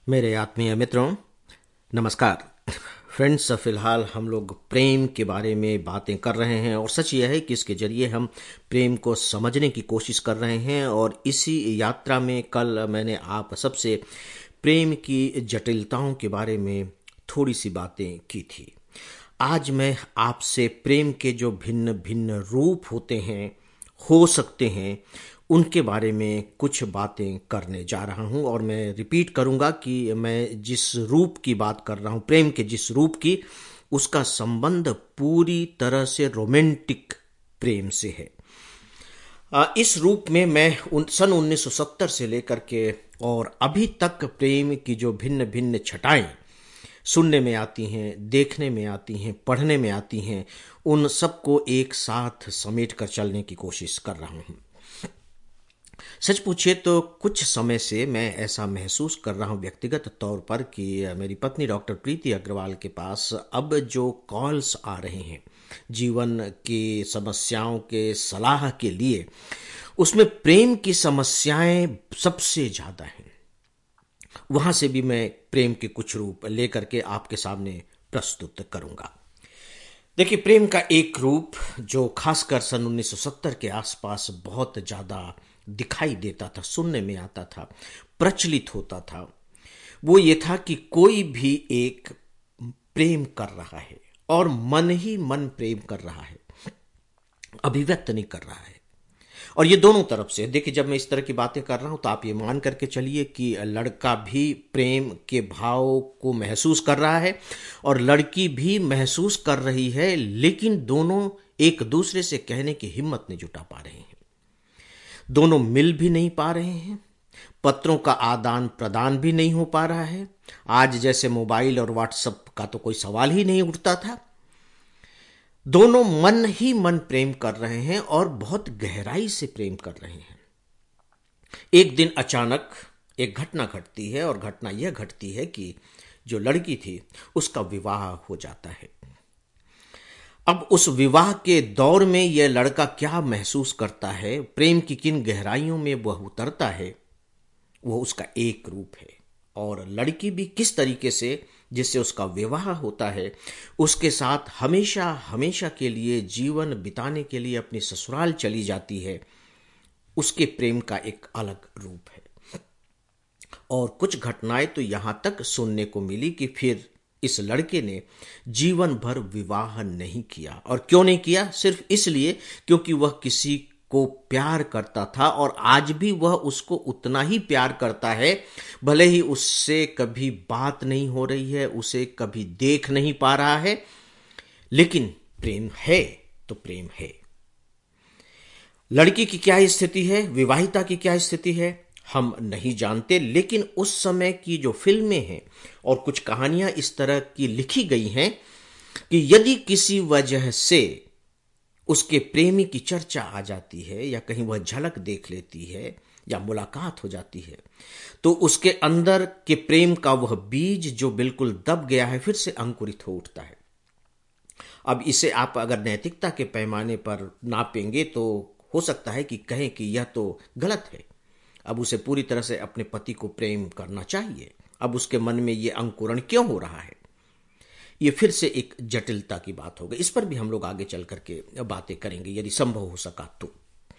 मेरे आत्मीय मित्रों, नमस्कार। फ्रेंड्स, फिलहाल हम लोग प्रेम के बारे में बातें कर रहे हैं और सच यह है कि इसके जरिए हम प्रेम को समझने की कोशिश कर रहे हैं। और इसी यात्रा में कल मैंने आप सबसे प्रेम की जटिलताओं के बारे में थोड़ी सी बातें की थी। आज मैं आपसे प्रेम के जो भिन्न भिन्न रूप होते हैं, हो सकते हैं, उनके बारे में कुछ बातें करने जा रहा हूं। और मैं रिपीट करूंगा कि मैं जिस रूप की बात कर रहा हूं, प्रेम के जिस रूप की, उसका संबंध पूरी तरह से रोमांटिक प्रेम से है। इस रूप में मैं सन 1970 से लेकर के और अभी तक प्रेम की जो भिन्न भिन्न छटाएं सुनने में आती हैं, देखने में आती हैं, पढ़ने में आती हैं, उन सबको एक साथ समेट कर चलने की कोशिश कर रहा हूं। सच पूछिए तो कुछ समय से मैं ऐसा महसूस कर रहा हूं व्यक्तिगत तौर पर कि मेरी पत्नी डॉक्टर प्रीति अग्रवाल के पास अब जो कॉल्स आ रहे हैं जीवन की समस्याओं के सलाह के लिए, उसमें प्रेम की समस्याएं सबसे ज्यादा हैं। वहां से भी मैं प्रेम के कुछ रूप लेकर के आपके सामने प्रस्तुत करूंगा। देखिए, प्रेम का एक रूप जो खासकर सन 1970 के आसपास बहुत ज्यादा दिखाई देता था, सुनने में आता था, प्रचलित होता था, वो ये था कि कोई भी एक प्रेम कर रहा है और मन ही मन प्रेम कर रहा है, अभिव्यक्त नहीं कर रहा है। और ये दोनों तरफ से। देखिए, जब मैं इस तरह की बातें कर रहा हूं तो आप ये मान करके चलिए कि लड़का भी प्रेम के भाव को महसूस कर रहा है और लड़की भी महसूस कर रही है, लेकिन दोनों एक दूसरे से कहने की हिम्मत नहीं जुटा पा रहे हैं। दोनों मिल भी नहीं पा रहे हैं, पत्रों का आदान प्रदान भी नहीं हो पा रहा है। आज जैसे मोबाइल और व्हाट्सएप का तो कोई सवाल ही नहीं उठता था। दोनों मन ही मन प्रेम कर रहे हैं और बहुत गहराई से प्रेम कर रहे हैं। एक दिन अचानक एक घटना घटती है और घटना यह घटती है कि जो लड़की थी उसका विवाह हो जाता है। अब उस विवाह के दौर में यह लड़का क्या महसूस करता है, प्रेम की किन गहराइयों में वह उतरता है, वो उसका एक रूप है। और लड़की भी किस तरीके से जिससे उसका विवाह होता है, उसके साथ हमेशा हमेशा के लिए जीवन बिताने के लिए अपनी ससुराल चली जाती है, उसके प्रेम का एक अलग रूप है। और कुछ घटनाएं तो यहां तक सुनने को मिली कि फिर इस लड़के ने जीवन भर विवाह नहीं किया। और क्यों नहीं किया? सिर्फ इसलिए क्योंकि वह किसी को प्यार करता था और आज भी वह उसको उतना ही प्यार करता है, भले ही उससे कभी बात नहीं हो रही है, उसे कभी देख नहीं पा रहा है, लेकिन प्रेम है तो प्रेम है। लड़की की क्या स्थिति है, विवाहिता की क्या स्थिति है, हम नहीं जानते। लेकिन उस समय की जो फिल्में हैं और कुछ कहानियां इस तरह की लिखी गई हैं कि यदि किसी वजह से उसके प्रेमी की चर्चा आ जाती है या कहीं वह झलक देख लेती है या मुलाकात हो जाती है, तो उसके अंदर के प्रेम का वह बीज जो बिल्कुल दब गया है फिर से अंकुरित हो उठता है। अब इसे आप अगर नैतिकता के पैमाने पर नापेंगे तो हो सकता है कि कहें कि यह तो गलत है। अब उसे पूरी तरह से अपने पति को प्रेम करना चाहिए। अब उसके मन में यह अंकुरण क्यों हो रहा है, ये फिर से एक जटिलता की बात हो गई। इस पर भी हम लोग आगे चल करके बातें करेंगे यदि संभव हो सका तो।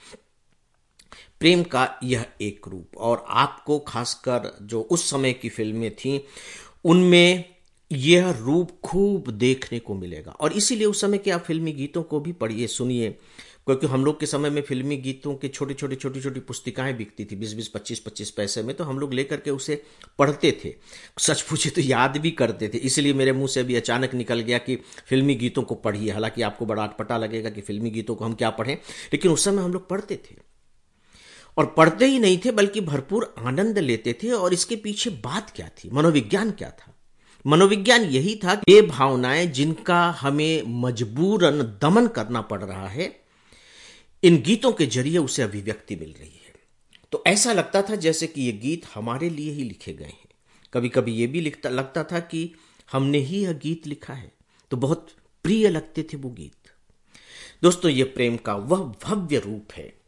प्रेम का यह एक रूप, और आपको खासकर जो उस समय की फिल्में थीं उनमें यह रूप खूब देखने को मिलेगा। और इसीलिए उस समय के आप फिल्मी गीतों को भी पढ़िए, सुनिए, क्योंकि हम लोग के समय में फिल्मी गीतों के छोटी छोटी पुस्तिकाएं बिकती थी 20-20, 25-25 पैसे में, तो हम लोग लेकर के उसे पढ़ते थे। सच पूछे तो याद भी करते थे। इसलिए मेरे मुंह से अभी अचानक निकल गया कि फिल्मी गीतों को पढ़िए। हालांकि आपको बड़ा अटपटा लगेगा कि फिल्मी गीतों को हम क्या पढ़ें, लेकिन उस समय हम लोग पढ़ते थे। और पढ़ते ही नहीं थे बल्कि भरपूर आनंद लेते थे। और इसके पीछे बात क्या थी, मनोविज्ञान क्या था? मनोविज्ञान यही था कि ये भावनाएं जिनका हमें मजबूरन दमन करना पड़ रहा है, इन गीतों के जरिए उसे अभिव्यक्ति मिल रही है। तो ऐसा लगता था जैसे कि ये गीत हमारे लिए ही लिखे गए हैं। कभी कभी ये भी लगता था कि हमने ही यह गीत लिखा है। तो बहुत प्रिय लगते थे वो गीत। दोस्तों, ये प्रेम का वह भव्य रूप है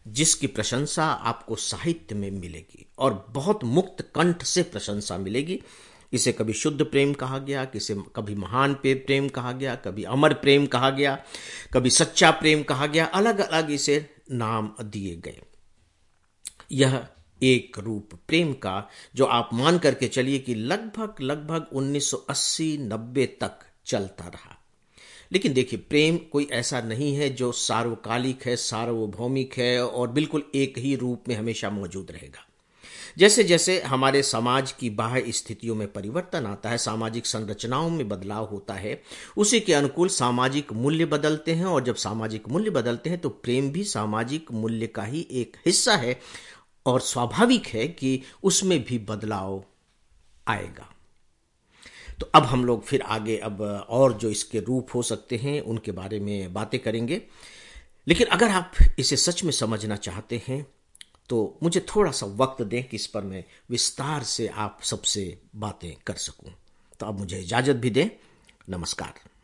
जिसकी प्रशंसा आपको साहित्य में मिलेगी और बहुत मुक्त कंठ से प्रशंसा मिलेगी। इसे कभी शुद्ध प्रेम कहा गया, कभी महान प्रेम कहा गया, कभी अमर प्रेम कहा गया, कभी सच्चा प्रेम कहा गया, अलग अलग इसे नाम दिए गए। यह एक रूप प्रेम का जो आप मान करके चलिए कि लगभग लगभग 1980-90 तक चलता रहा। लेकिन देखिए, प्रेम कोई ऐसा नहीं है जो सार्वकालिक है, सार्वभौमिक है और बिल्कुल एक ही रूप में हमेशा मौजूद रहेगा। जैसे जैसे हमारे समाज की बाह्य स्थितियों में परिवर्तन आता है, सामाजिक संरचनाओं में बदलाव होता है, उसी के अनुकूल सामाजिक मूल्य बदलते हैं। और जब सामाजिक मूल्य बदलते हैं तो प्रेम भी सामाजिक मूल्य का ही एक हिस्सा है और स्वाभाविक है कि उसमें भी बदलाव आएगा। तो अब हम लोग फिर आगे अब और जो इसके रूप हो सकते हैं उनके बारे में बातें करेंगे। लेकिन अगर आप इसे सच में समझना चाहते हैं तो मुझे थोड़ा सा वक्त दें कि इस पर मैं विस्तार से आप सबसे बातें कर सकूं। तो अब मुझे इजाजत भी दें। नमस्कार।